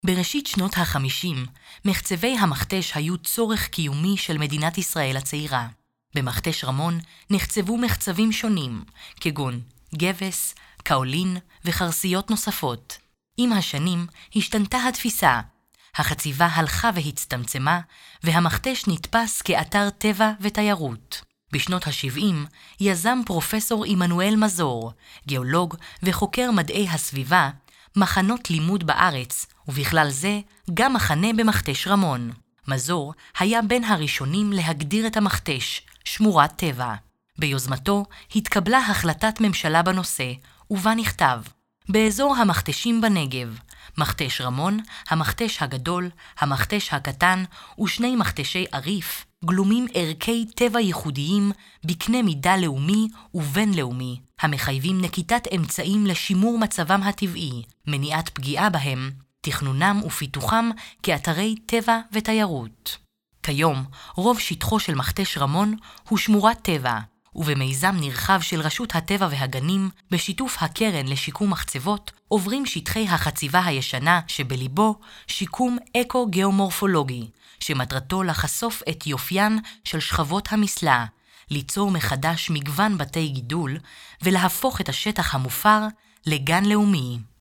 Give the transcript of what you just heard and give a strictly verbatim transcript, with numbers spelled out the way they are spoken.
בראשית שנות ה-חמישים, מחצבי המכתש היו צורך קיומי של מדינת ישראל הצעירה. במכתש רמון נחצבו מחצבים שונים, כגון גבס, קאולין וחרסיות נוספות. עם השנים השתנתה התפיסה. החציבה הלכה והצטמצמה, והמכתש נתפס כאתר טבע ותיירות. בשנות ה-שבעים יזם פרופסור עמנואל מזור, גיאולוג וחוקר מדעי הסביבה, מחנות לימוד בארץ, ובכלל זה גם מחנה במכתש רמון. מזור היה בין הראשונים להגדיר את המכתש שמורת טבע. ביוזמתו התקבלה החלטת ממשלה בנושא, ובה נכתב: באזור המכתשים בנגב, מכתש רמון, המכתש הגדול, המכתש הקטן ושני מכתשי עריף, גלומים ערכי טבע ייחודיים בקנה מידה לאומי ובינלאומי, המחייבים נקיטת אמצעים לשימור מצבם הטבעי, מניעת פגיעה בהם, תכנונם ופיתוחם כאתרי טבע ותיירות. כיום, רוב שטחו של מכתש רמון הוא שמורת טבע, ובמיזם נרחב של רשות הטבע והגנים, בשיתוף הקרן לשיקום מחצבות, עוברים שטחי החציבה הישנה שבליבו שיקום אקו-גיאומורפולוגי, שמטרתו לחשוף את יופיין של שכבות המסלע, ליצור מחדש מגוון בתי גידול ולהפוך את השטח המופר לגן לאומי.